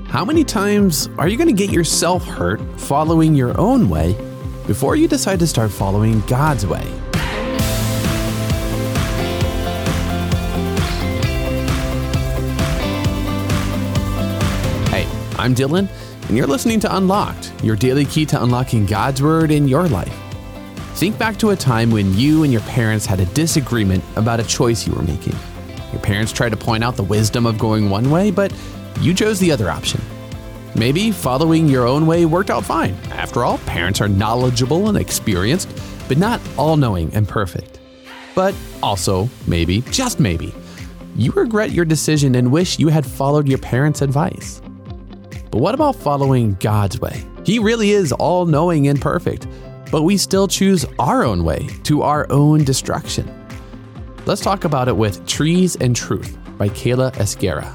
How many times are you going to get yourself hurt following your own way before you decide to start following God's way? Hey, I'm Dylan, and you're listening to Unlocked, your daily key to unlocking God's Word in your life. Think back to a time when you and your parents had a disagreement about a choice you were making. Your parents tried to point out the wisdom of going one way, but you chose the other option. Maybe following your own way worked out fine. After all, parents are knowledgeable and experienced, but not all-knowing and perfect. But also, maybe, just maybe, you regret your decision and wish you had followed your parents' advice. But what about following God's way? He really is all-knowing and perfect, but we still choose our own way to our own destruction. Let's talk about it with Trees and Truth by Kayla Esguerra.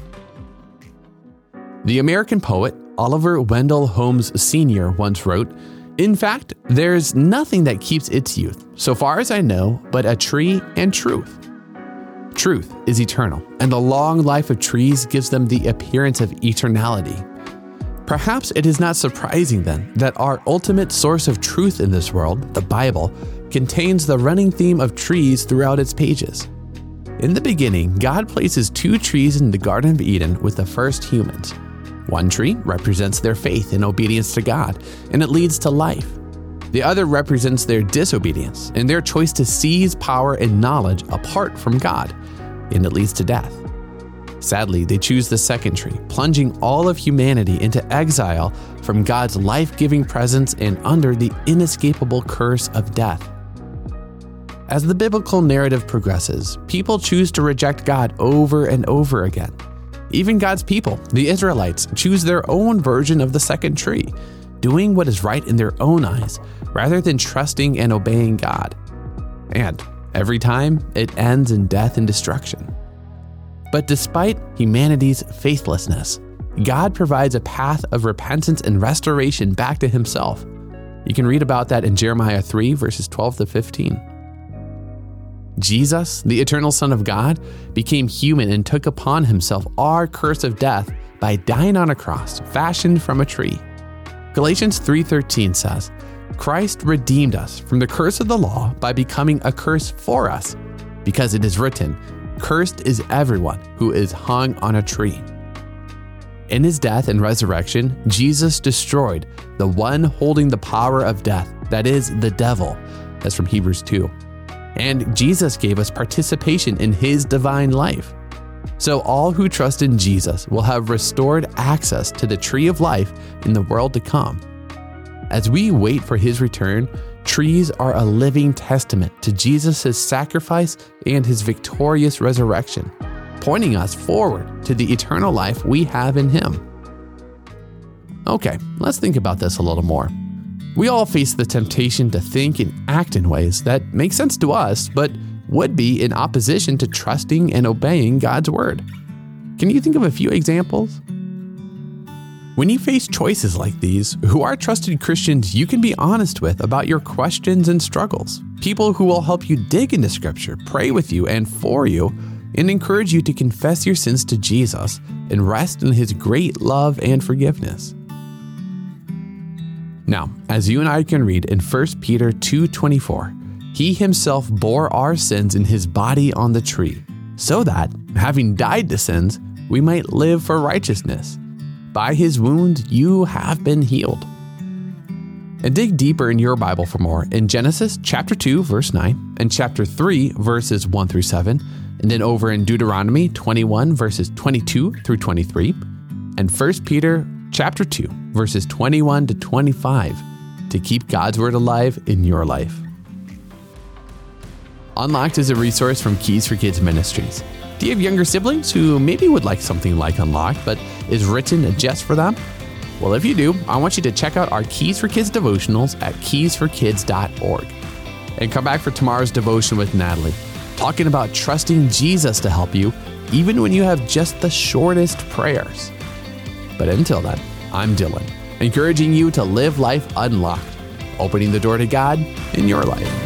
The American poet Oliver Wendell Holmes Sr. once wrote, "In fact, there's nothing that keeps its youth, so far as I know, but a tree and truth. Truth is eternal, and the long life of trees gives them the appearance of eternality. Perhaps it is not surprising then that our ultimate source of truth in this world, the Bible, contains the running theme of trees throughout its pages. In the beginning, God places two trees in the Garden of Eden with the first humans. One tree represents their faith and obedience to God, and it leads to life. The other represents their disobedience and their choice to seize power and knowledge apart from God, and it leads to death. Sadly, they choose the second tree, plunging all of humanity into exile from God's life-giving presence and under the inescapable curse of death. As the biblical narrative progresses, people choose to reject God over and over again. Even God's people, the Israelites, choose their own version of the second tree, doing what is right in their own eyes, rather than trusting and obeying God. And every time, it ends in death and destruction. But despite humanity's faithlessness, God provides a path of repentance and restoration back to himself. You can read about that in Jeremiah 3, verses 12 to 15. Jesus, the eternal Son of God, became human and took upon himself our curse of death by dying on a cross fashioned from a tree. Galatians 3:13 says, "Christ redeemed us from the curse of the law by becoming a curse for us, because it is written, 'Cursed is everyone who is hung on a tree.'" In his death and resurrection, Jesus destroyed the one holding the power of death, that is, the devil. That's from Hebrews 2. And Jesus gave us participation in his divine life. So all who trust in Jesus will have restored access to the tree of life in the world to come. As we wait for his return, trees are a living testament to Jesus' sacrifice and his victorious resurrection, pointing us forward to the eternal life we have in him. Okay, let's think about this a little more. We all face the temptation to think and act in ways that make sense to us, but would be in opposition to trusting and obeying God's word. Can you think of a few examples? When you face choices like these, who are trusted Christians you can be honest with about your questions and struggles? People who will help you dig into Scripture, pray with you and for you, and encourage you to confess your sins to Jesus and rest in his great love and forgiveness. Now, as you and I can read in 1 Peter 2:24, he himself bore our sins in his body on the tree, so that, having died to sins, we might live for righteousness. By his wounds you have been healed. And dig deeper in your Bible for more in Genesis chapter 2, verse 9, and chapter 3, verses 1 through 7, and then over in Deuteronomy 21, verses 22 through 23, and 1 Peter chapter 2, verses 21 to 25, to keep God's word alive in your life. Unlocked is a resource from Keys for Kids Ministries. Do you have younger siblings who maybe would like something like Unlocked, but is written just for them? Well, if you do, I want you to check out our Keys for Kids devotionals at keysforkids.org. And come back for tomorrow's devotion with Natalie, talking about trusting Jesus to help you, even when you have just the shortest prayers. But until then, I'm Dylan, encouraging you to live life unlocked, opening the door to God in your life.